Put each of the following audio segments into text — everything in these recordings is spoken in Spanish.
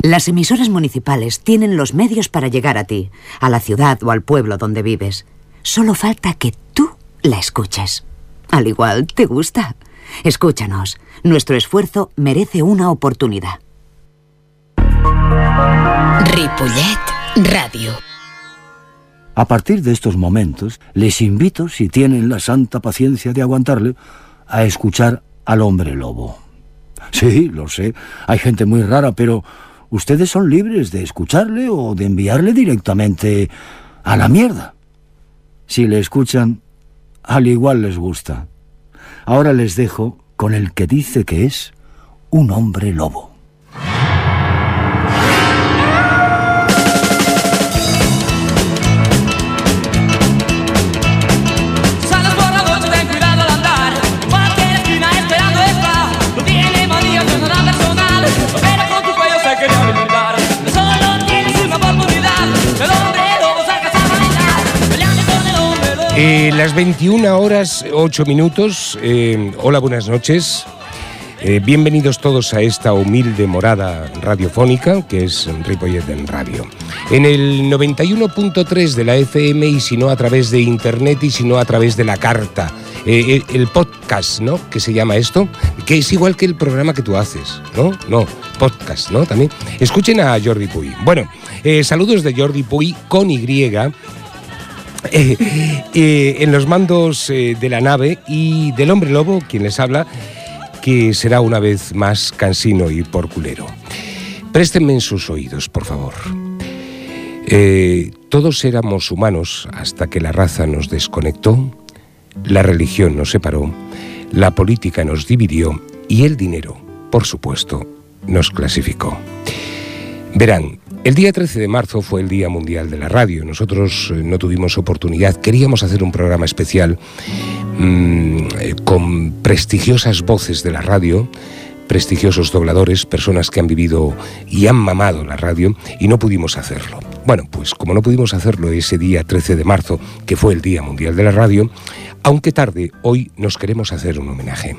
Las emisoras municipales tienen los medios para llegar a ti, a la ciudad o al pueblo donde vives. Solo falta que tú la escuches. Al igual, ¿te gusta? Escúchanos. Nuestro esfuerzo merece una oportunidad. Ripollet Radio. A partir de estos momentos, les invito, si tienen la santa paciencia de aguantarle, a escuchar al hombre lobo. Sí, lo sé, hay gente muy rara, pero ustedes son libres de escucharle o de enviarle directamente a la mierda. Si le escuchan, al igual les gusta. Ahora les dejo con el que dice que es un hombre lobo. Las 21 horas 8 minutos. Hola, buenas noches. Bienvenidos todos a esta humilde morada radiofónica que es Ripollet en Radio. En el 91.3 de la FM, y si no a través de internet y si no a través de la carta. El podcast, ¿no? Que se llama esto, que es igual que el programa que tú haces, ¿no? No, podcast, ¿no? También. Escuchen a Jordi Puy. Bueno, saludos de Jordi Puy con Y. En los mandos de la nave y del hombre lobo, quien les habla, que será una vez más cansino y porculero. Préstenme en sus oídos, por favor. Todos éramos humanos hasta que la raza nos desconectó, la religión nos separó, la política nos dividió y el dinero, por supuesto, nos clasificó. Verán, el día 13 de marzo fue el Día Mundial de la Radio. Nosotros no tuvimos oportunidad. Queríamos hacer un programa especial con prestigiosas voces de la radio, prestigiosos dobladores, personas que han vivido y han mamado la radio, y no pudimos hacerlo. Bueno, pues como no pudimos hacerlo ese día 13 de marzo, que fue el Día Mundial de la Radio, aunque tarde, hoy nos queremos hacer un homenaje.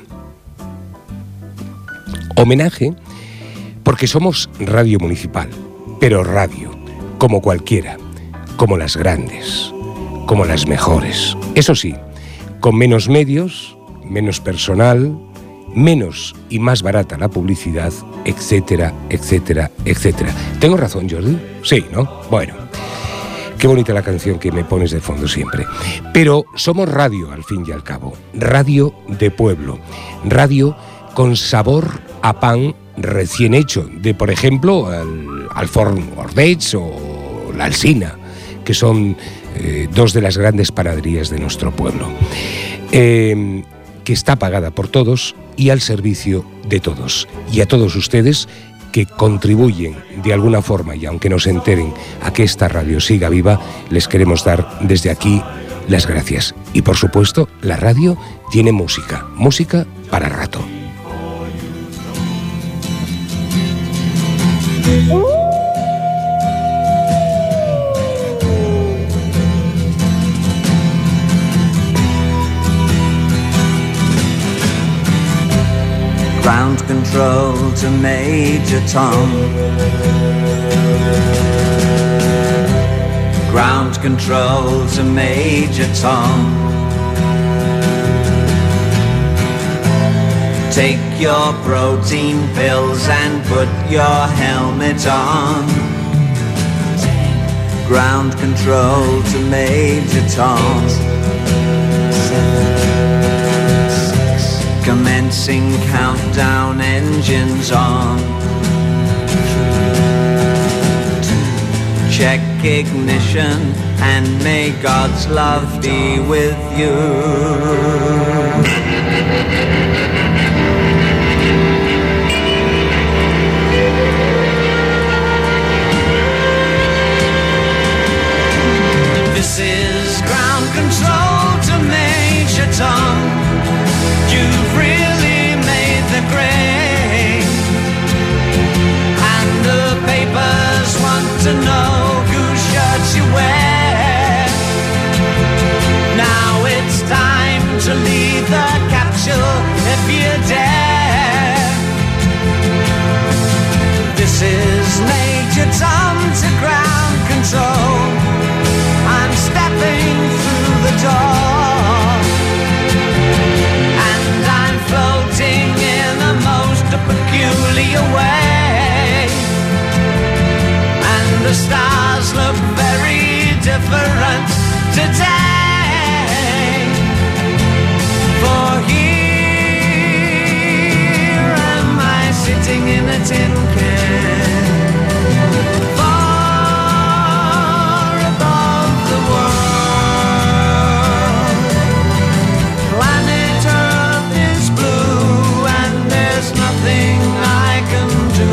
Homenaje porque somos radio municipal. Pero radio, como cualquiera, como las grandes, como las mejores. Eso sí, con menos medios, menos personal, menos y más barata la publicidad, etcétera, etcétera, etcétera. ¿Tengo razón, Jordi? Sí, ¿no? Bueno, qué bonita la canción que me pones de fondo siempre. Pero somos radio, al fin y al cabo. Radio de pueblo. Radio con sabor a pan recién hecho, de por ejemplo al Forn Ordeix o la Alsina, que son dos de las grandes panaderías de nuestro pueblo, que está pagada por todos y al servicio de todos. Y a todos ustedes que contribuyen de alguna forma, y aunque no se enteren, a que esta radio siga viva, les queremos dar desde aquí las gracias. Y por supuesto, la radio tiene música, música para rato. Ground control to Major Tom. Ground control to Major Tom. Take your protein pills and put your helmet on. Ground control to Major Tom. Commencing countdown, engines on. Check ignition and may God's love be with you. This is ground control to Major Tom. You've really made the grade, and the papers want to know whose shirts you wear. Now it's time to leave the capsule Major Tom to ground control. I'm stepping through the door, and I'm floating in a most peculiar way, and the stars look very different today. For here am I sitting in a tin can, far above the world. Planet Earth is blue, and there's nothing I can do.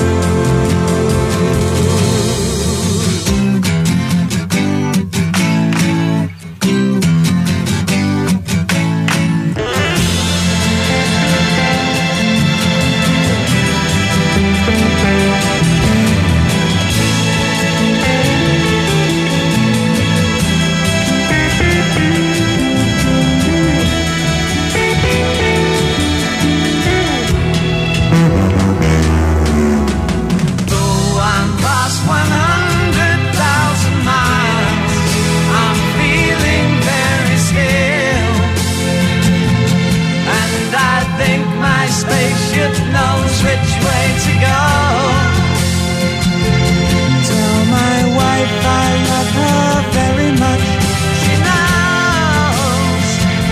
Spaceship knows which way to go. Tell my wife I love her very much. She knows.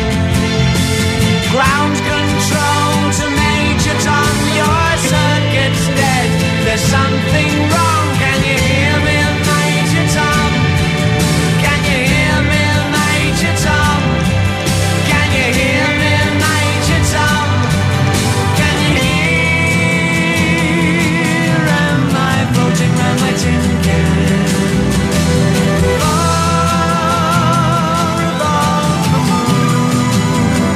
Ground control to Major Tom, your circuit's dead. There's something wrong. Can you hear me, Major Tom? Can you hear me, Major Tom? Can you hear me, Major Tom? Floating round my tin can, far above the moon.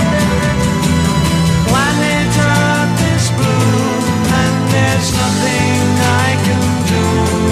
Planet Earth is blue, and there's nothing I can do.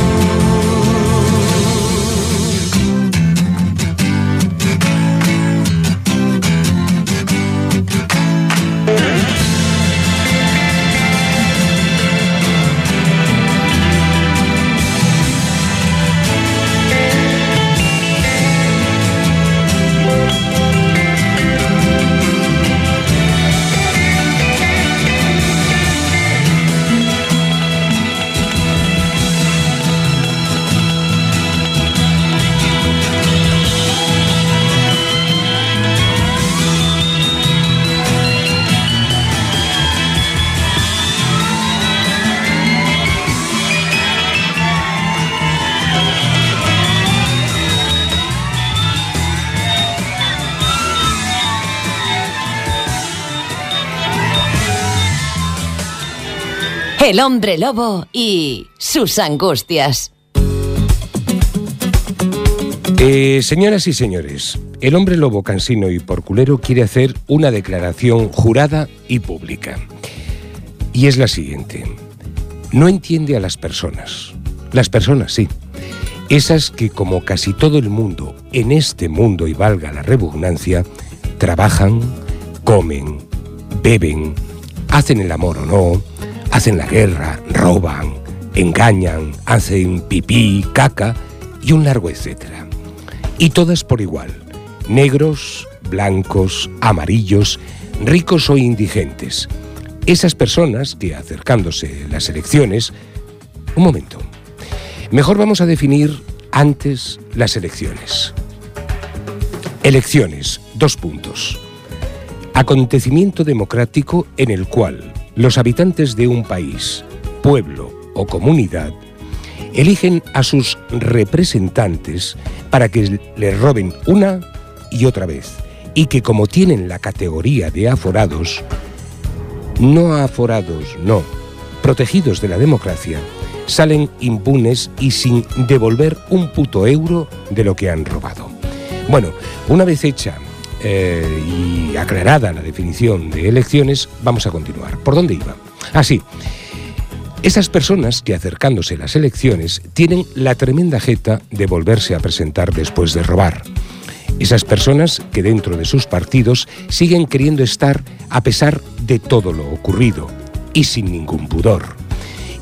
El hombre lobo y sus angustias. Señoras y señores, el hombre lobo cansino y porculero quiere hacer una declaración jurada y pública. Y es la siguiente. No entiende a las personas. Las personas, sí. Esas que, como casi todo el mundo, en este mundo, y valga la redundancia, trabajan, comen, beben, hacen el amor o no, hacen la guerra, roban, engañan, hacen pipí, caca y un largo etcétera. Y todas por igual, negros, blancos, amarillos, ricos o indigentes. Esas personas que, acercándose las elecciones... Un momento. Mejor vamos a definir antes las elecciones. Elecciones, 2 puntos. Acontecimiento democrático en el cual los habitantes de un país, pueblo o comunidad eligen a sus representantes para que les roben una y otra vez, y que, como tienen la categoría de aforados, protegidos de la democracia, salen impunes y sin devolver un puto euro de lo que han robado. Bueno, una vez hecha y aclarada la definición de elecciones, vamos a continuar. ¿Por dónde iba? Sí. Esas personas que, acercándose a las elecciones, tienen la tremenda jeta de volverse a presentar después de robar. Esas personas que dentro de sus partidos siguen queriendo estar a pesar de todo lo ocurrido y sin ningún pudor.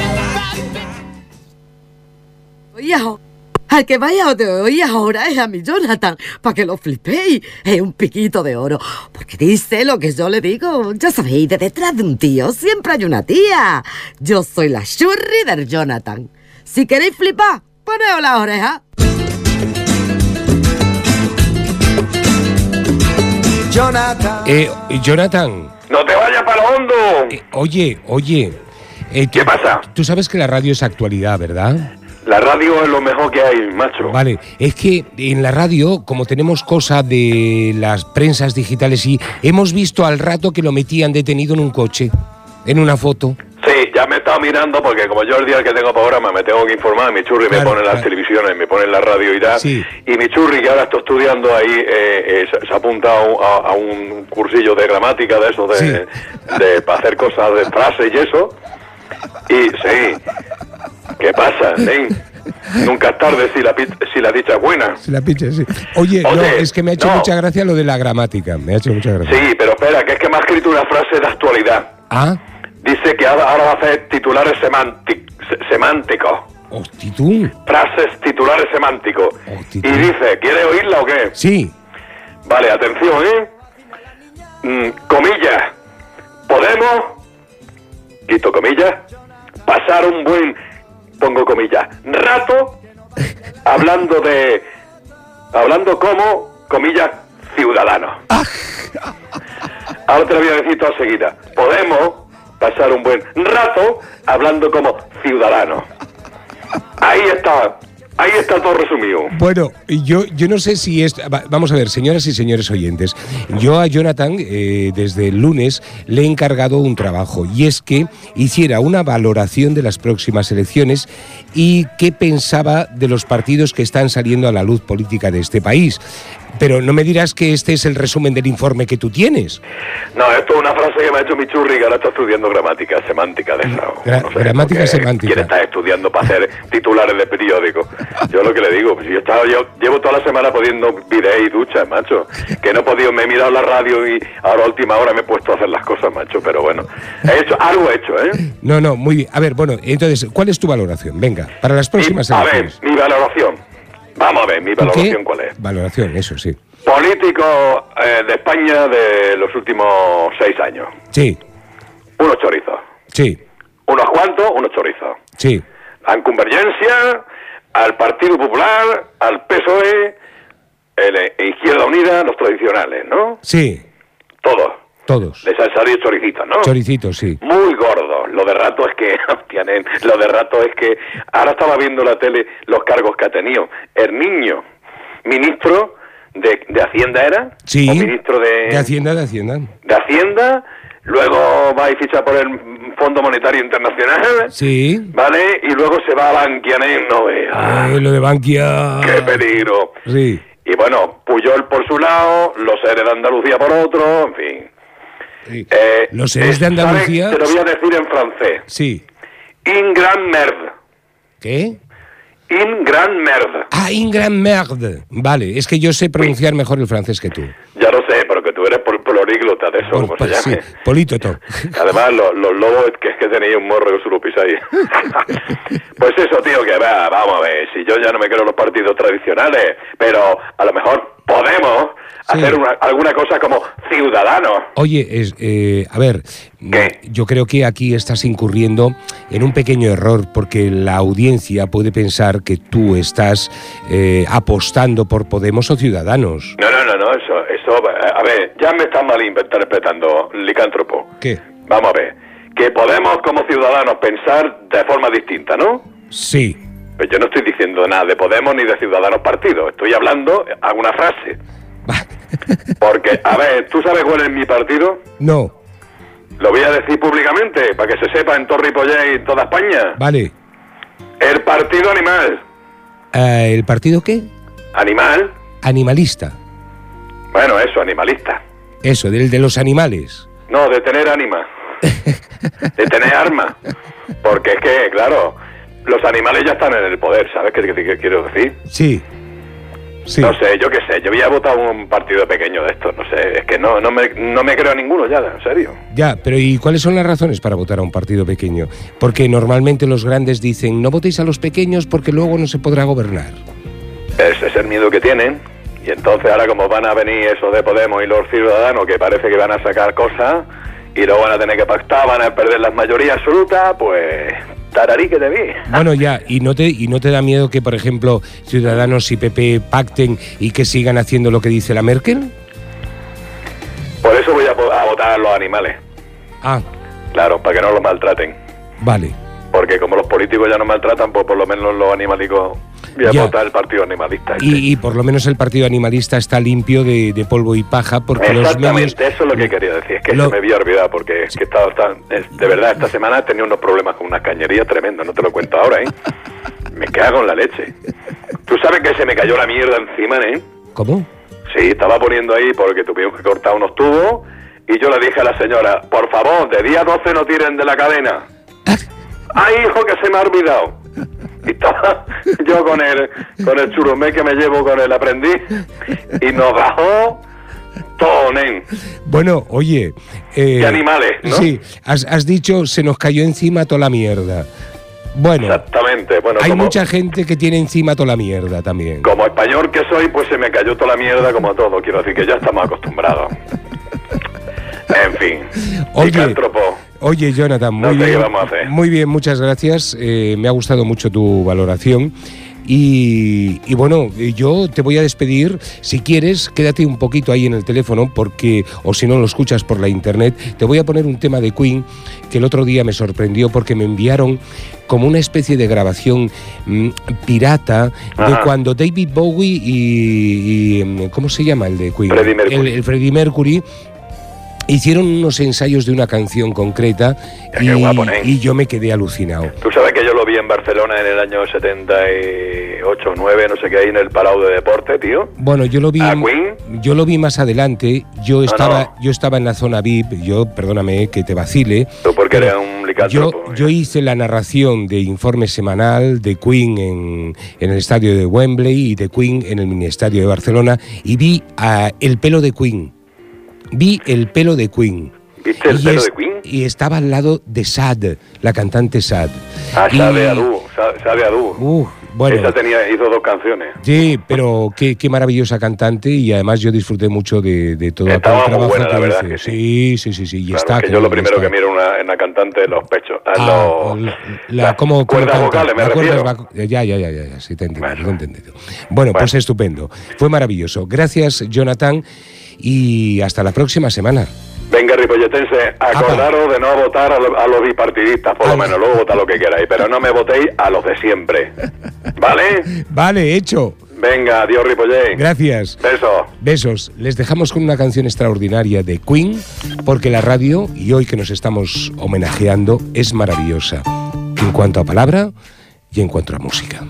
Oye, al que vaya de hoy ahora es a mi Jonathan, para que lo flipéis. Es un piquito de oro, porque dice lo que yo le digo. Ya sabéis, de detrás de un tío siempre hay una tía. Yo soy la churri del Jonathan. Si queréis flipar, poneos las orejas. Jonathan. ¡No te vayas para lo hondo! Oye. ¿Qué pasa? Tú sabes que la radio es actualidad, ¿verdad? La radio es lo mejor que hay, macho. Vale, es que en la radio, como tenemos cosa de las prensas digitales, y hemos visto al rato que lo metían detenido en un coche, en una foto. Sí, ya me he estado mirando porque como yo el día que tengo programa me tengo que informar, mi churri me pone las televisiones, me pone la radio y tal. Sí. Y mi churri, que ahora está estudiando ahí, se ha apuntado a un cursillo de gramática de eso, para hacer cosas de frases y eso. Y sí, ¿qué pasa, nen? Nunca es tarde si la dicha es buena. Si la pinche, sí. Oye, no, es que me ha hecho mucha gracia lo de la gramática, me ha hecho mucha gracia. Sí, pero espera, que es que me ha escrito una frase de actualidad. Ah. Dice que ahora va a hacer titulares semánticos. Hostia, tú. Frases titulares semánticos. Hostia, y dice, ¿quiere oírla o qué? Sí. Vale, atención, comillas. Podemos, quito comillas, pasar un buen pongo comillas, rato, hablando como, comillas, ciudadanos. Ahora te lo voy a decir toda seguida. Podemos pasar un buen rato hablando como ciudadanos. Ahí está todo resumido. Bueno, yo no sé si es... Vamos a ver, señoras y señores oyentes, yo a Jonathan desde el lunes le he encargado un trabajo, y es que hiciera una valoración de las próximas elecciones y qué pensaba de los partidos que están saliendo a la luz política de este país. Pero no me dirás que este es el resumen del informe que tú tienes. No, esto es una frase que me ha hecho mi churri, que ahora está estudiando gramática semántica de esa. Gramática semántica. ¿Quién está estudiando para hacer titulares de periódico? Yo lo que le digo, pues yo llevo toda la semana poniendo videos y duchas, macho. Que no he podido, me he mirado la radio y ahora a última hora me he puesto a hacer las cosas, macho. Pero bueno, algo he hecho, ¿eh? No, muy bien. A ver, bueno, entonces, ¿cuál es tu valoración? Venga, para las próximas elecciones. A ver, mi valoración. Vamos a ver, mi valoración, ¿cuál es? Valoración, eso sí. Político de España de los últimos 6 años. Sí. Unos chorizos. Sí. Unos cuantos, unos chorizos. Sí. En Convergencia, al Partido Popular, al PSOE, Izquierda Unida, los tradicionales, ¿no? Sí. Todos. Les han salido choricitos, ¿no? Choricitos, sí. Muy gordos. Lo de rato es que, hostia, nen, lo de rato es que ahora estaba viendo la tele los cargos que ha tenido. El niño, ministro de Hacienda era. Sí. O ministro de Hacienda. De Hacienda, luego va y ficha por el Fondo Monetario Internacional. Sí. ¿Vale? Y luego se va a Bankia, nen, no veas. Lo de Bankia. ¡Qué peligro! Sí. Y bueno, Pujol por su lado, los seres de Andalucía por otro, en fin. Sí. Los seres de Andalucía... Te lo voy a decir en francés. Sí. In grand merde. ¿Qué? In grand merde. In grand merde. Vale, es que yo sé pronunciar mejor el francés que tú. Ya lo sé, pero que tú eres políglota de eso, como se llame. Sí, polítoto. Además, los lobos, que es que tenéis un morro que se lo pisáis. Pues eso, tío, que vamos a ver, si yo ya no me creo en los partidos tradicionales, pero a lo mejor podemos hacer alguna cosa como ciudadanos. Oye, a ver, yo creo que aquí estás incurriendo en un pequeño error, porque la audiencia puede pensar que tú estás apostando por Podemos o Ciudadanos. No, eso, a ver, ya me están malinterpretando, licántropo. ¿Qué? Vamos a ver, que podemos como ciudadanos pensar de forma distinta, ¿no? Sí. Pues yo no estoy diciendo nada de Podemos ni de Ciudadanos partido, estoy hablando alguna frase. Porque, a ver, ¿tú sabes cuál es mi partido? No. Lo voy a decir públicamente, para que se sepa en Torre y Pollé y en toda España. Vale. El Partido Animal. ¿El partido qué? ¿Animal? Animalista. Bueno, eso, animalista. Eso, del de los animales. No, de tener ánima. De tener arma. Porque es que, claro, los animales ya están en el poder, ¿sabes qué quiero decir? Sí. Sí. No sé, yo qué sé, yo voy a votar un partido pequeño de estos, no sé, es que no me creo a ninguno ya, en serio. Ya, pero ¿y cuáles son las razones para votar a un partido pequeño? Porque normalmente los grandes dicen, no votéis a los pequeños porque luego no se podrá gobernar. Ese es el miedo que tienen, y entonces ahora como van a venir esos de Podemos y los Ciudadanos, que parece que van a sacar cosas, y luego van a tener que pactar, van a perder las mayorías absolutas, pues... Tararí que te vi. Bueno, ya, ¿y no te da miedo que, por ejemplo, Ciudadanos y PP pacten y que sigan haciendo lo que dice la Merkel? Por eso voy a votar a los animales. Ah. Claro, para que no los maltraten. Vale. Porque como los políticos ya no maltratan, pues por lo menos los animalicos voy a votar el partido animalista. Y por lo menos el partido animalista está limpio de polvo y paja, porque los medios... Exactamente, eso es lo que quería decir, es que se me había olvidado, porque es que de verdad, esta semana he tenido unos problemas con unas cañerías tremendas, no te lo cuento ahora, ¿eh? Me cago en la leche. ¿Tú sabes que se me cayó la mierda encima, eh? ¿Cómo? Sí, estaba poniendo ahí porque tuvimos que cortar unos tubos, y yo le dije a la señora, por favor, de día 12 no tiren de la cadena. ¡Ay, hijo, que se me ha olvidado! Y estaba yo con el churumé que me llevo con el aprendiz y nos bajó todo, nen. Bueno, oye... ¿Qué animales, no? Sí, has dicho, se nos cayó encima toda la mierda. Bueno, exactamente. Bueno, hay mucha gente que tiene encima toda la mierda también. Como español que soy, pues se me cayó toda la mierda como todo. Quiero decir que ya estamos acostumbrados. En fin. Oye, Oye, Jonathan, muy No sé bien. qué vamos a hacer. Muy bien, muchas gracias. Me ha gustado mucho tu valoración. Y bueno, yo te voy a despedir. Si quieres, quédate un poquito ahí en el teléfono, porque, o si no lo escuchas por la internet, te voy a poner un tema de Queen que el otro día me sorprendió porque me enviaron como una especie de grabación pirata de Ajá. cuando David Bowie y ¿cómo se llama el de Queen? Freddie Mercury. El Freddie Mercury hicieron unos ensayos de una canción concreta Qué guapo, ¿eh? y yo me quedé alucinado. Tú sabes que yo lo vi en Barcelona en el año 78 o 9, no sé qué, ahí en el Palau de Deporte, tío. Bueno, yo lo vi ¿A Queen? yo lo vi más adelante. Yo estaba no. yo estaba en la zona VIP. Perdóname que te vacile. Tú porque pero eres un licántropo. yo hice la narración de informe semanal de Queen en el estadio de Wembley y de Queen en el mini estadio de Barcelona y vi el pelo de Queen. Vi el pelo de Queen. ¿Viste el pelo de Queen? Y estaba al lado de Sad, la cantante Sad. Sabe a dúo. Bueno. Esa hizo 2 canciones. Sí, pero qué maravillosa cantante y además yo disfruté mucho de todo Estaba el muy trabajo buena, que la verdad hice. que sí. Sí. Y Claro, está. que yo lo primero que miro en una cantante es los pechos. ¿Cómo cuerdas canta? vocales, me Las refiero. cuerdas ya, sí te entiendo, Bueno. te he entendido. Bueno, pues estupendo. Fue maravilloso. Gracias, Jonathan, y hasta la próxima semana. Venga, ripolletense, acordaros de no votar a los bipartidistas, por lo menos. Luego votad lo que queráis, pero no me votéis a los de siempre. ¿Vale? Vale, hecho. Venga, adiós, Ripollé. Gracias. Besos. Besos. Les dejamos con una canción extraordinaria de Queen, porque la radio, y hoy que nos estamos homenajeando, es maravillosa. En cuanto a palabra y en cuanto a música.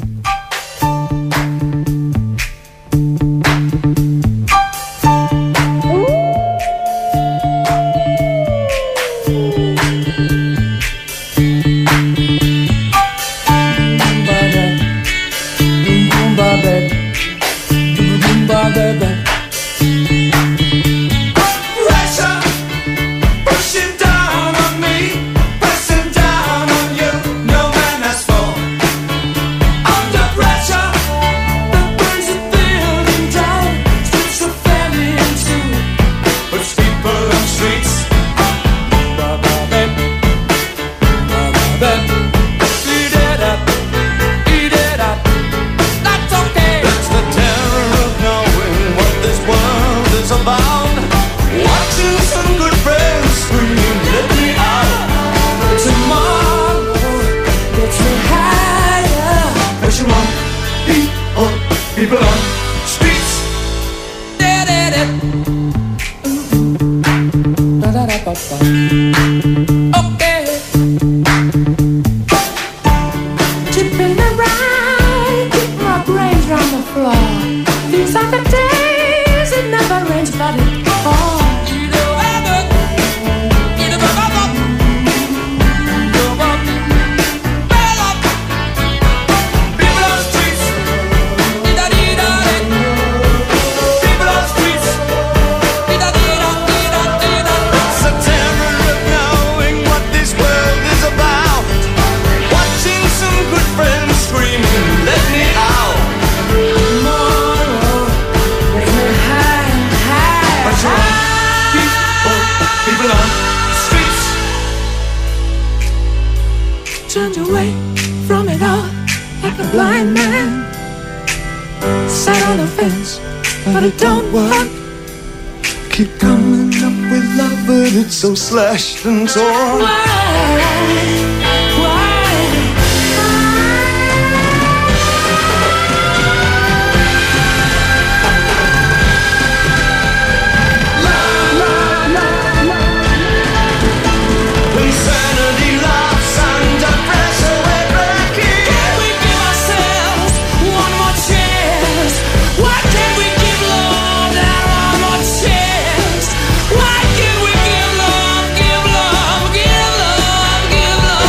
Pushing down on me, pressing down on you. No man has people on streets. Okay. Tipping around, keep my brains round the floor. These are the days it never rains, but it pours. Turned away from it all like a blind man. Sat on the fence, but it don't work. Keep coming up with love, but it's so slashed and torn. Insanity laughs under pressure, we're breaking. Can we give ourselves one more chance? Why can't we give love that one more chance? Why can't we give love, give love, give love, give love?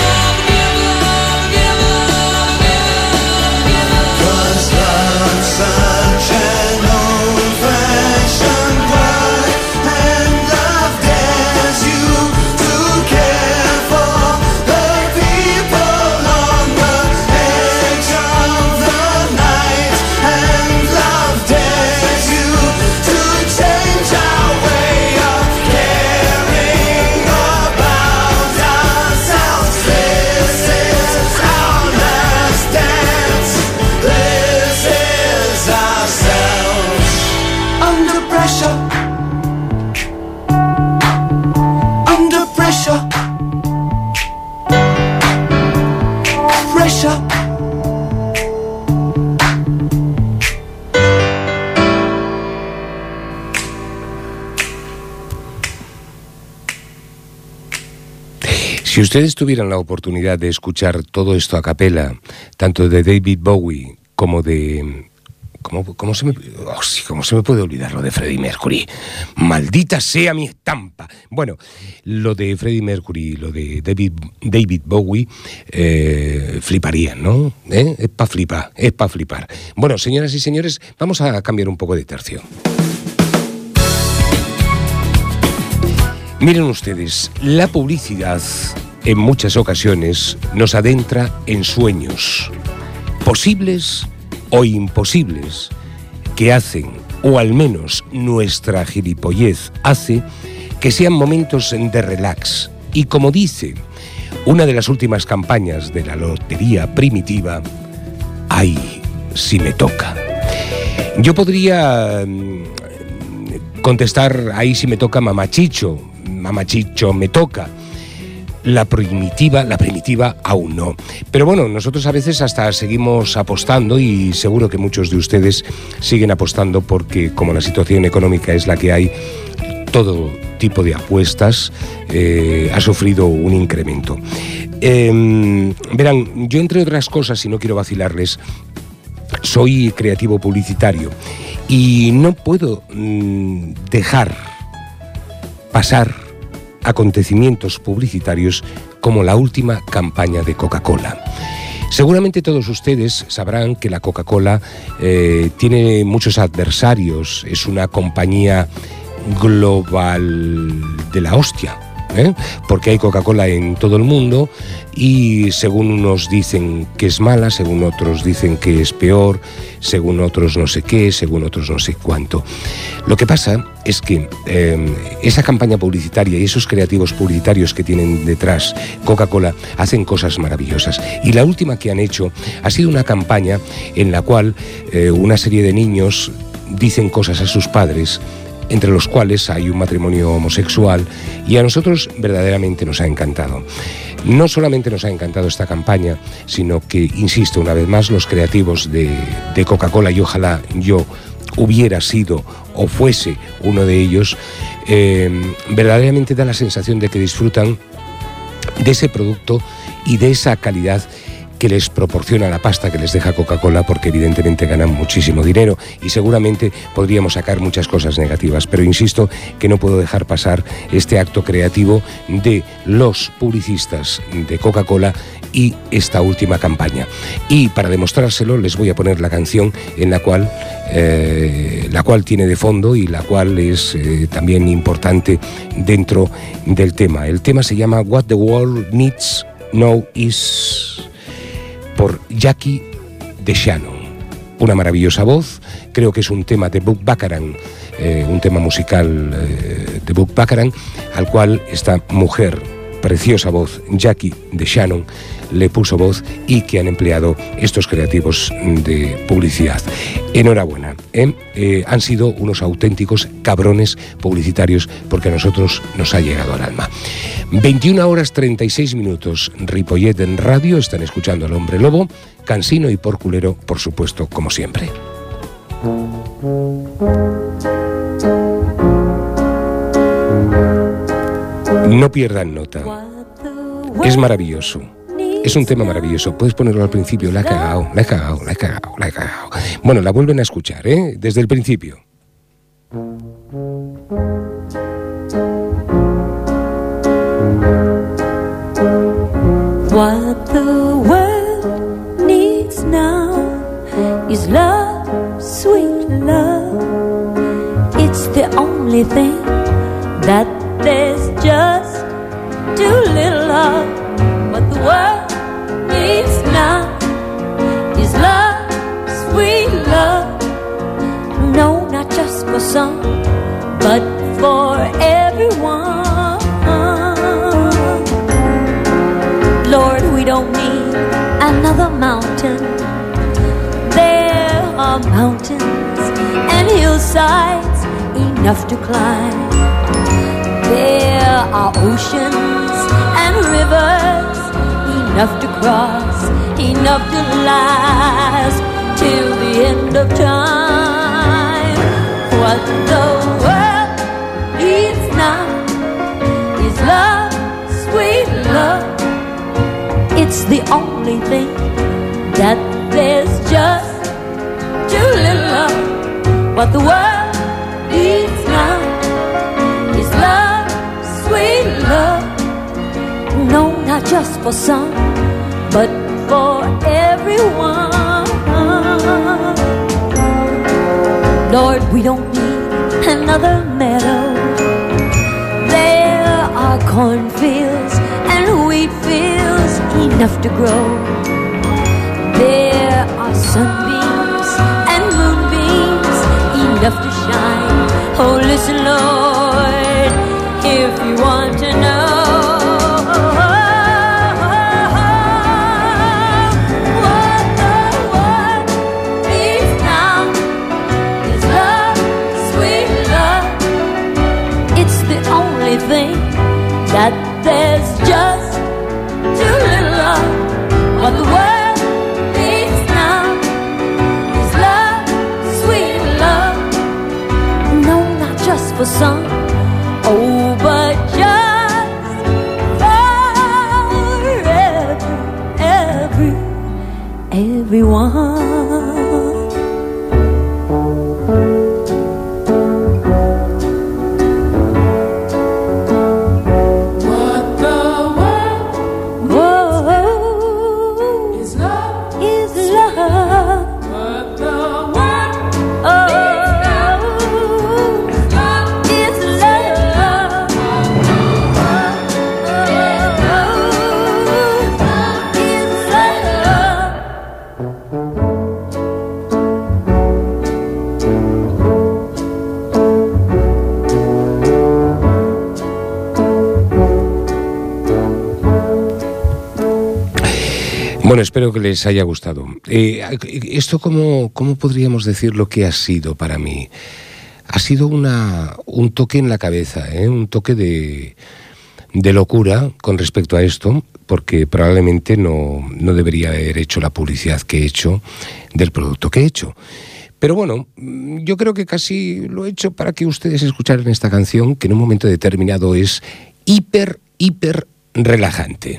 Si ustedes tuvieran la oportunidad de escuchar todo esto a capela, tanto de David Bowie como de... ¿Cómo se me puede olvidar lo de Freddie Mercury? ¡Maldita sea mi estampa! Bueno, lo de Freddie Mercury, lo de David Bowie, fliparían, ¿no? Es para flipar. Bueno, señoras y señores, vamos a cambiar un poco de tercio. Miren ustedes, la publicidad en muchas ocasiones nos adentra en sueños posibles o imposibles que hacen, o al menos nuestra gilipollez hace, que sean momentos de relax. Y como dice una de las últimas campañas de la lotería primitiva, ¡ay, si me toca! Yo podría contestar, ¡ay, si me toca mamachicho! Mamachicho me toca. La primitiva aún no. Pero bueno, nosotros a veces hasta seguimos apostando y seguro que muchos de ustedes siguen apostando porque como la situación económica es la que hay, todo tipo de apuestas ha sufrido un incremento. Verán, yo entre otras cosas, y no quiero vacilarles, soy creativo publicitario y no puedo dejar pasar acontecimientos publicitarios como la última campaña de Coca-Cola. Seguramente todos ustedes sabrán que la Coca-Cola tiene muchos adversarios, es una compañía global de la hostia, porque hay Coca-Cola en todo el mundo y según unos dicen que es mala, según otros dicen que es peor, según otros no sé qué, según otros no sé cuánto. Lo que pasa es que esa campaña publicitaria y esos creativos publicitarios que tienen detrás Coca-Cola hacen cosas maravillosas. Y la última que han hecho ha sido una campaña en la cual una serie de niños dicen cosas a sus padres, entre los cuales hay un matrimonio homosexual, y a nosotros verdaderamente nos ha encantado. No solamente nos ha encantado esta campaña, sino que, insisto, una vez más, los creativos de Coca-Cola, y ojalá yo hubiera sido o fuese uno de ellos, verdaderamente da la sensación de que disfrutan de ese producto y de esa calidad que les proporciona la pasta que les deja Coca-Cola, porque evidentemente ganan muchísimo dinero y seguramente podríamos sacar muchas cosas negativas, pero insisto que no puedo dejar pasar este acto creativo de los publicistas de Coca-Cola y esta última campaña. Y para demostrárselo les voy a poner la canción en la cual tiene de fondo y la cual es también importante dentro del tema. El tema se llama What the World Needs Now Is, por Jackie DeShannon. Una maravillosa voz, creo que es un tema de Buck Bacharach, un tema musical de Buck Bacharach, al cual esta mujer, preciosa voz, Jackie DeShannon, le puso voz y que han empleado estos creativos de publicidad. Enhorabuena, han sido unos auténticos cabrones publicitarios porque a nosotros nos ha llegado al alma. 21:36, Ripollet en radio, están escuchando al Hombre Lobo, cansino y porculero, por supuesto, como siempre. No pierdan nota, es maravilloso. Es un tema maravilloso, puedes ponerlo al principio, la he cagado. Bueno, la vuelven a escuchar, desde el principio. What the world needs now is love, sweet love. It's the only thing that there's just too little of. What the world needs now is love, sweet love. No, not just for some, but for everyone. Lord, we don't need another mountain. There are mountains and hillsides enough to climb. There are oceans and rivers enough to cross, enough to last till the end of time. What the world needs now is love, sweet love. the only thing that there's just too little of. What the world needs now is love, sweet love. No, not just for some, but for everyone. Lord, we don't need another meadow. There are cornfields and wheat fields enough to grow. There are sunbeams and moonbeams enough to shine. Oh, listen, Lord, if you want to know. Thing that there's just too little of. What the world needs now is love, sweet love. No, not just for some, oh, but just for everyone. Bueno, espero que les haya gustado. Esto, ¿cómo podríamos decir lo que ha sido para mí? Ha sido un toque en la cabeza, un toque de locura con respecto a esto, porque probablemente no debería haber hecho la publicidad que he hecho del producto que he hecho. Pero bueno, yo creo que casi lo he hecho para que ustedes escucharan esta canción, que en un momento determinado es hiper relajante.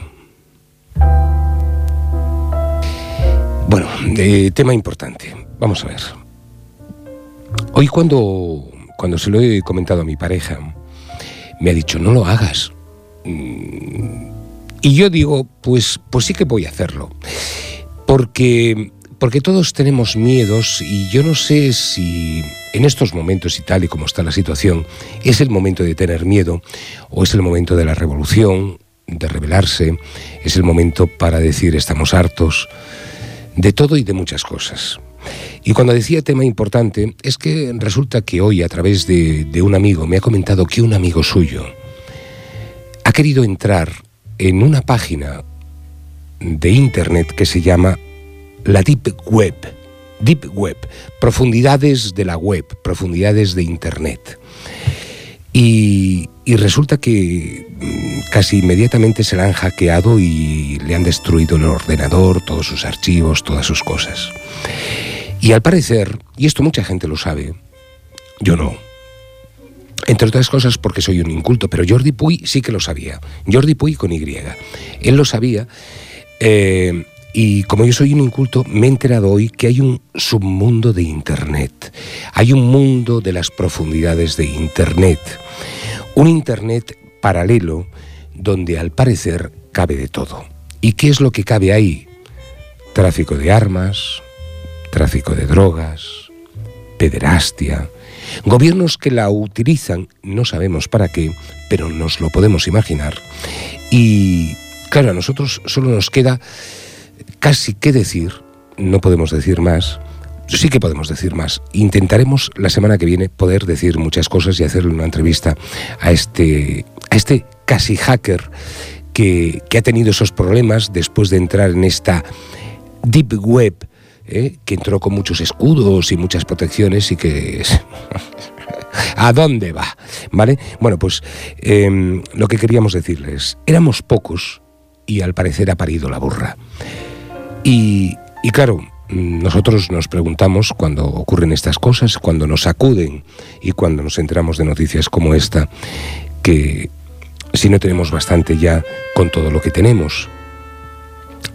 Bueno, tema importante. Vamos a ver. Hoy cuando se lo he comentado a mi pareja, me ha dicho, no lo hagas. Y yo digo, pues sí que voy a hacerlo. Porque todos tenemos miedos y yo no sé si en estos momentos y tal y como está la situación, es el momento de tener miedo o es el momento de la revolución, de rebelarse, es el momento para decir estamos hartos, de todo y de muchas cosas. Y cuando decía tema importante, es que resulta que hoy a través de un amigo me ha comentado que un amigo suyo ha querido entrar en una página de internet que se llama la Deep Web, profundidades de la web, profundidades de internet. Y resulta que casi inmediatamente se la han hackeado y le han destruido el ordenador, todos sus archivos, todas sus cosas. Y al parecer, y esto mucha gente lo sabe, yo no, entre otras cosas porque soy un inculto, pero Jordi Puy sí que lo sabía, Jordi Puy con Y, él lo sabía, y como yo soy un inculto, me he enterado hoy que hay un submundo de Internet, hay un mundo de las profundidades de Internet, un Internet paralelo donde al parecer cabe de todo. ¿Y qué es lo que cabe ahí? Tráfico de armas, tráfico de drogas, pederastia, gobiernos que la utilizan, no sabemos para qué, pero nos lo podemos imaginar. Y claro, a nosotros solo nos queda casi qué decir, no podemos decir más. Sí que podemos decir más. Intentaremos la semana que viene poder decir muchas cosas y hacerle una entrevista a este casi hacker que ha tenido esos problemas después de entrar en esta Deep Web, que entró con muchos escudos y muchas protecciones y que... ¿A dónde va? ¿Vale? Bueno, pues lo que queríamos decirles, éramos pocos y al parecer ha parido la burra. Y claro, nosotros nos preguntamos cuando ocurren estas cosas, cuando nos acuden y cuando nos enteramos de noticias como esta, que si no tenemos bastante ya con todo lo que tenemos.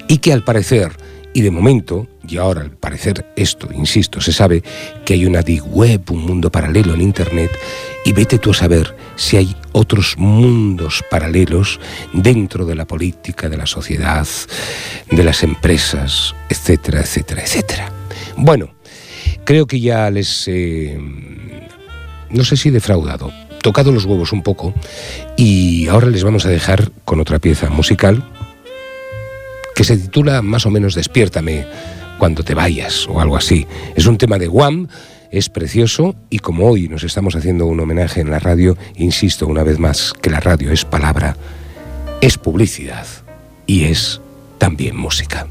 y que al parecer, y de momento, y ahora al parecer esto, insisto, se sabe que hay una deep web, un mundo paralelo en Internet, y vete tú a saber si hay otros mundos paralelos dentro de la política, de la sociedad, de las empresas, etcétera, etcétera, etcétera. Bueno, creo que ya les no sé si defraudado, tocado los huevos un poco, y ahora les vamos a dejar con otra pieza musical que se titula más o menos Despiértame cuando te vayas o algo así. Es un tema de Wham, es precioso, y como hoy nos estamos haciendo un homenaje en la radio, insisto una vez más que la radio es palabra, es publicidad y es también música.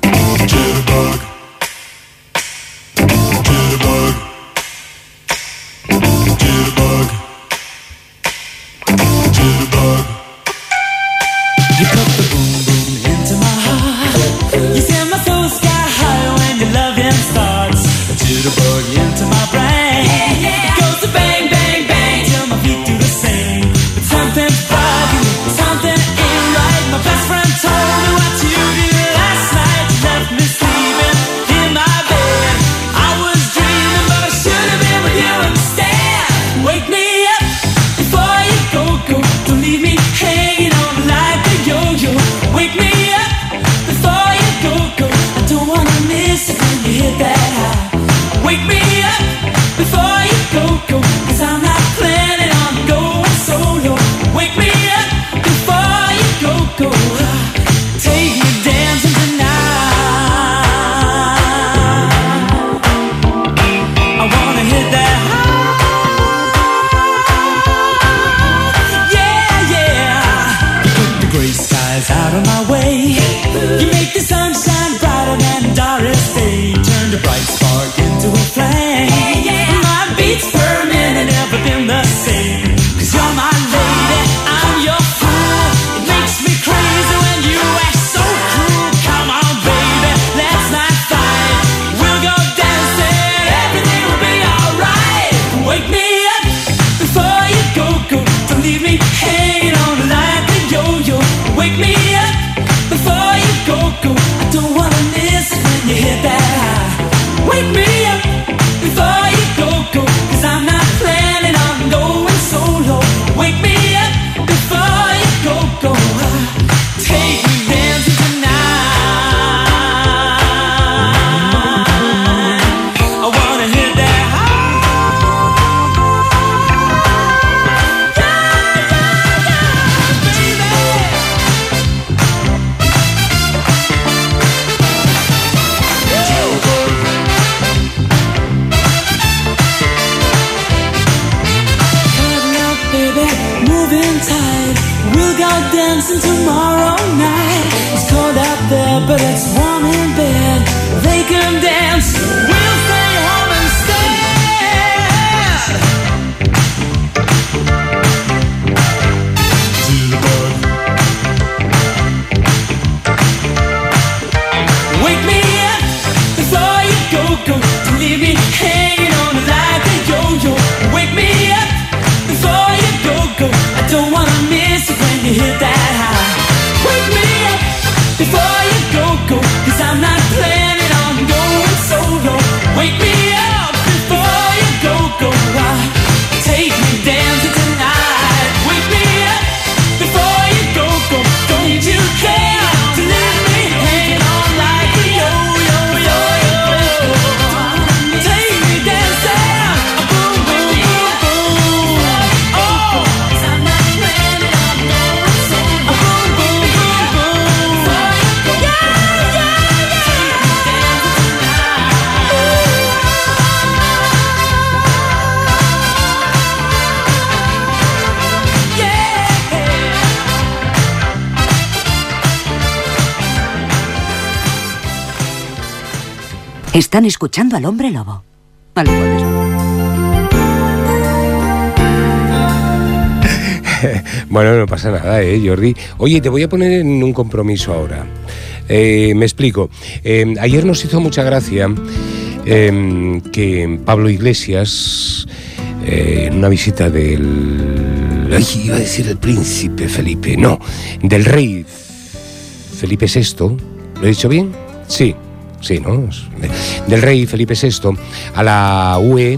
You put the boom boom into my heart. You send my soul sky high when your loving starts. A jitterbug into my brain. It goes to bang bang bang till my feet do the same. But something's bugging me, something ain't right. My best friend told me what you did last night. You left me sleeping in my bed. I was dreaming, but I should have been with you instead. Wake me up before you go. Don't leave me hanging on like a yo-yo. Wake me up before you go. I don't wanna miss it when you hit that high. Wake me up before you go. 'Cause I'm not planning on going solo. Wake me up before you go. Take me dancing tonight. I wanna hit that high. Gray skies out of my way. You make the sunshine brighter than Doris Day. Turn the bright spark into a flame. My beats per minute never been the same. 'Cause you're my lady, I'm your fool. It makes me crazy when you act so cruel. Come on baby, let's not fight. We'll go dancing, everything will be alright. Wake me up before you go. Don't leave me hanging on like a yo-yo. Wake me up before you go. I don't wanna miss it when you hit that high. Wake me up before you go. 'Cause I'm not planning on going solo. Wake me up before you go. Take me dancing tonight. I wanna hit that high. We'll go dancing tomorrow night. It's cold out there, but it's warm in bed. They can dance, we'll stay home instead. Wake me up before you go. Don't leave me hanging on like a yo-yo. Wake me up before you go. I don't wanna miss it when you hit that high. Wake me up before you go. 'Cause I'm not planning on going solo. Wake me up before you go. Take me dancing tonight. Wake me up before you go. Don't you care to leave me hanging on like a yo-yo. Take me dancing, boom, boom, boom, boom. Oh, 'cause I'm not planning on going solo. Boom, boom, boom, boom. Yeah, yeah, yeah. Take me dancing tonight. Yeah. Están escuchando al Hombre Lobo. Al igual Bueno, no pasa nada, Jordi. Oye, te voy a poner en un compromiso ahora. Me explico. Ayer nos hizo mucha gracia que Pablo Iglesias, en una visita del... iba a decir el príncipe Felipe, no, del rey Felipe VI, ¿Lo he dicho bien? Sí, ¿no? Del rey Felipe VI a la UE,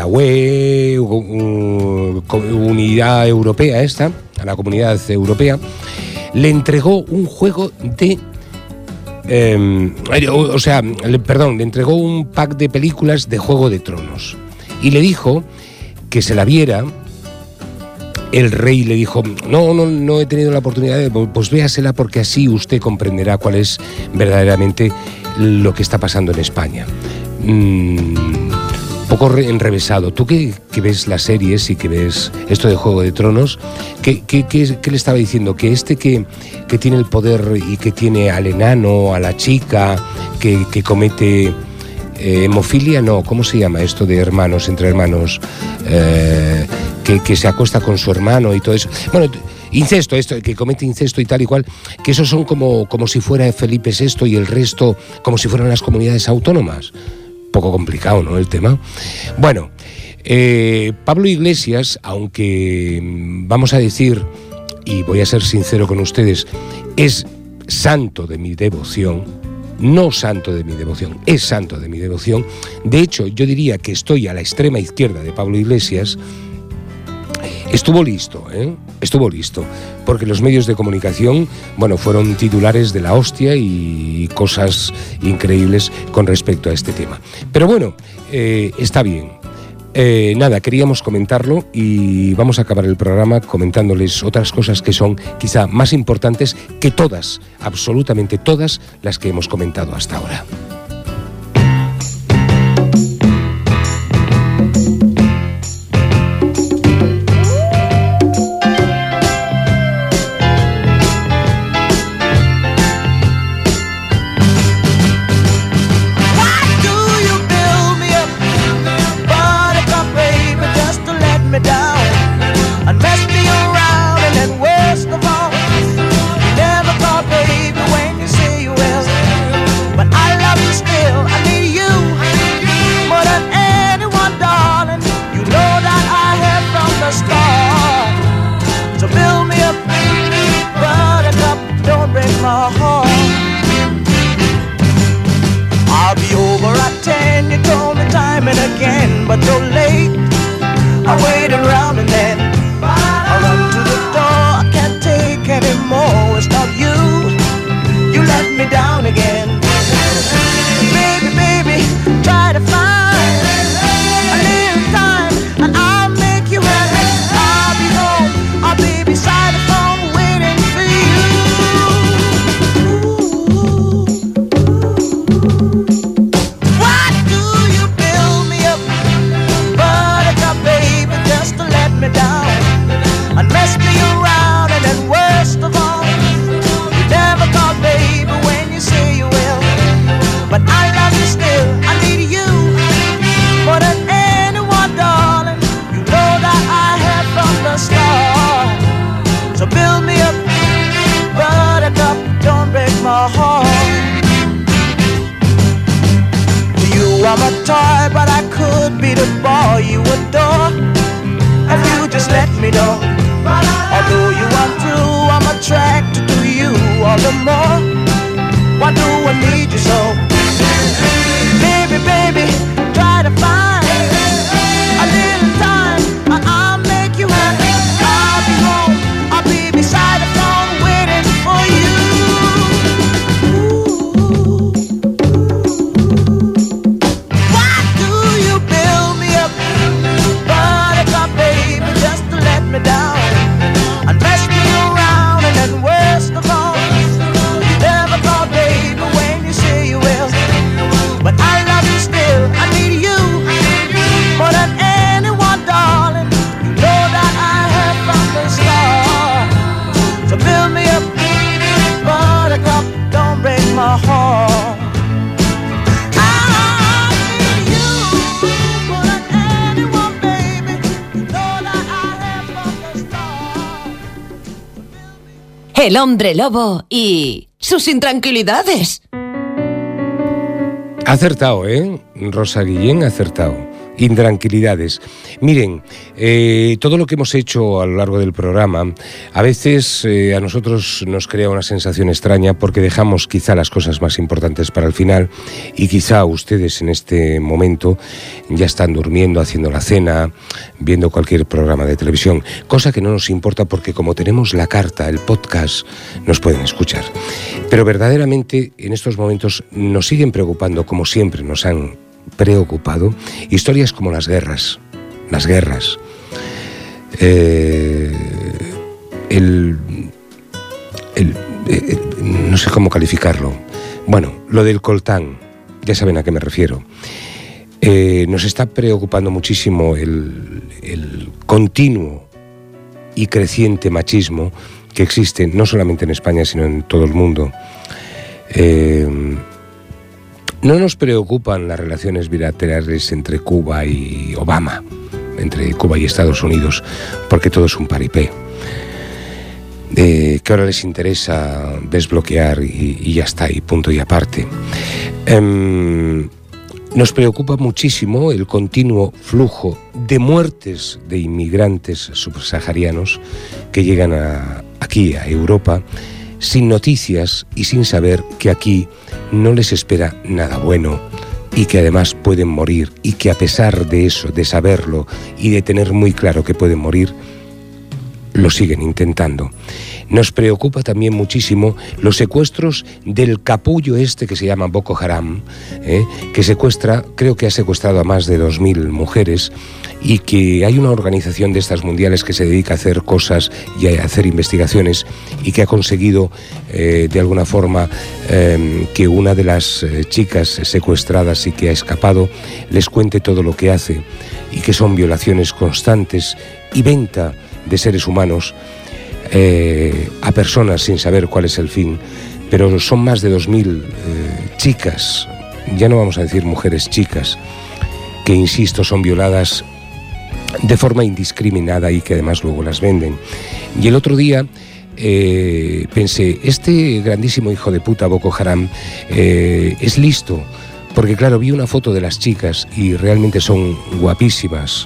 Unidad Europea a la Comunidad Europea, le entregó un juego de... le entregó un pack de películas de Juego de Tronos y le dijo que se la viera. El rey le dijo, no he tenido la oportunidad pues véasela, porque así usted comprenderá cuál es verdaderamente lo que está pasando en España. Poco enrevesado. Tú que ves las series y que ves esto de Juego de Tronos, ¿qué le estaba diciendo? Que que tiene el poder y que tiene al enano, a la chica, que comete hemofilia, no, ¿cómo se llama esto de hermanos, entre hermanos? Que se acuesta con su hermano y todo eso. Bueno, incesto, esto, que comete incesto y tal y cual, que esos son como si fuera Felipe VI y el resto como si fueran las comunidades autónomas. Poco complicado, ¿no?, el tema. Bueno, Pablo Iglesias, aunque vamos a decir, y voy a ser sincero con ustedes, es santo de mi devoción, no santo de mi devoción, es santo de mi devoción. De hecho, yo diría que estoy a la extrema izquierda de Pablo Iglesias. Estuvo listo, porque los medios de comunicación, fueron titulares de la hostia y cosas increíbles con respecto a este tema. Pero bueno, está bien. Queríamos comentarlo y vamos a acabar el programa comentándoles otras cosas que son quizá más importantes que todas, absolutamente todas las que hemos comentado hasta ahora. El hombre lobo y sus intranquilidades. Acertado, Rosa Guillén, acertado. intranquilidades. Miren, todo lo que hemos hecho a lo largo del programa a veces a nosotros nos crea una sensación extraña porque dejamos quizá las cosas más importantes para el final y quizá ustedes en este momento ya están durmiendo, haciendo la cena, viendo cualquier programa de televisión, cosa que no nos importa porque como tenemos la carta, el podcast, nos pueden escuchar. Pero verdaderamente en estos momentos nos siguen preocupando, como siempre nos han preocupado, historias como las guerras, no sé cómo calificarlo. Bueno, lo del coltán, ya saben a qué me refiero. Nos está preocupando muchísimo el continuo y creciente machismo que existe no solamente en España sino en todo el mundo. No nos preocupan las relaciones bilaterales entre Cuba y Obama, entre Cuba y Estados Unidos, porque todo es un paripé. Que ahora les interesa desbloquear y ya está, y punto y aparte. Nos preocupa muchísimo el continuo flujo de muertes de inmigrantes subsaharianos que llegan aquí a Europa sin noticias y sin saber que aquí no les espera nada bueno y que además pueden morir y que a pesar de eso, de saberlo y de tener muy claro que pueden morir, lo siguen intentando. Nos preocupa también muchísimo los secuestros del capullo este que se llama Boko Haram, que secuestra, creo que ha secuestrado a más de 2.000 mujeres y que hay una organización de estas mundiales que se dedica a hacer cosas y a hacer investigaciones y que ha conseguido de alguna forma que una de las chicas secuestradas y que ha escapado les cuente todo lo que hace y que son violaciones constantes y venta de seres humanos a personas sin saber cuál es el fin, pero son más de 2.000 chicas, ya no vamos a decir mujeres, chicas, que insisto son violadas de forma indiscriminada y que además luego las venden. Y el otro día pensé, este grandísimo hijo de puta Boko Haram es listo, porque claro, vi una foto de las chicas y realmente son guapísimas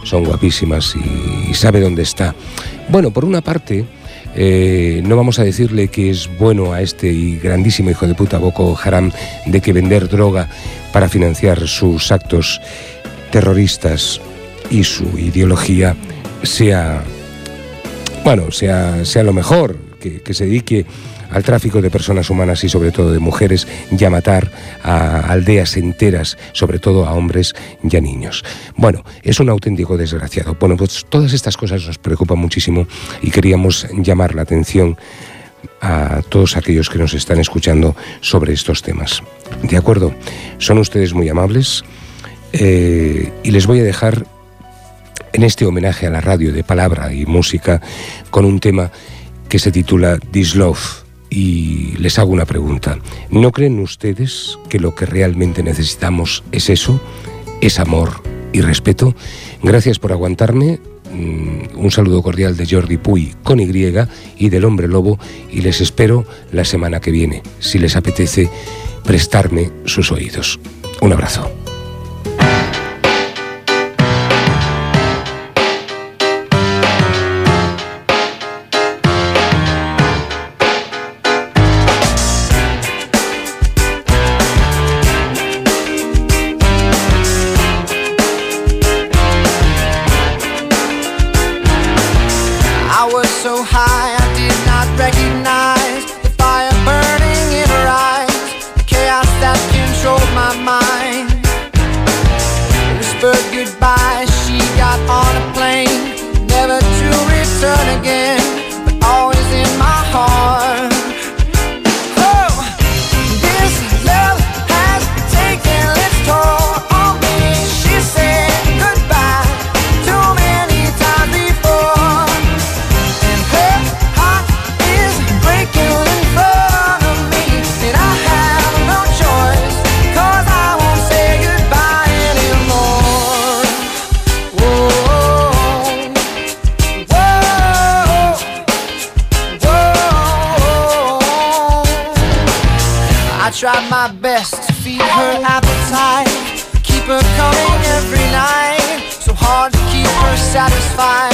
y sabe dónde está. Bueno, por una parte, no vamos a decirle que es bueno a este grandísimo hijo de puta Boko Haram de que vender droga para financiar sus actos terroristas y su ideología sea lo mejor, que se dedique al tráfico de personas humanas y sobre todo de mujeres y a matar a aldeas enteras, sobre todo a hombres y a niños. Bueno, es un auténtico desgraciado. Bueno, pues todas estas cosas nos preocupan muchísimo y queríamos llamar la atención a todos aquellos que nos están escuchando sobre estos temas. ¿De acuerdo? Son ustedes muy amables y les voy a dejar en este homenaje a la radio de palabra y música con un tema que se titula This Love. Y les hago una pregunta. ¿No creen ustedes que lo que realmente necesitamos es eso? ¿Es amor y respeto? Gracias por aguantarme. Un saludo cordial de Jordi Puy con Y y del Hombre Lobo. Y les espero la semana que viene, si les apetece prestarme sus oídos. Un abrazo. Tried my best to feed her appetite, keep her coming every night. fire.